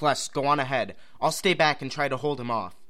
Cless, go on ahead. I'll stay back and try to hold him off.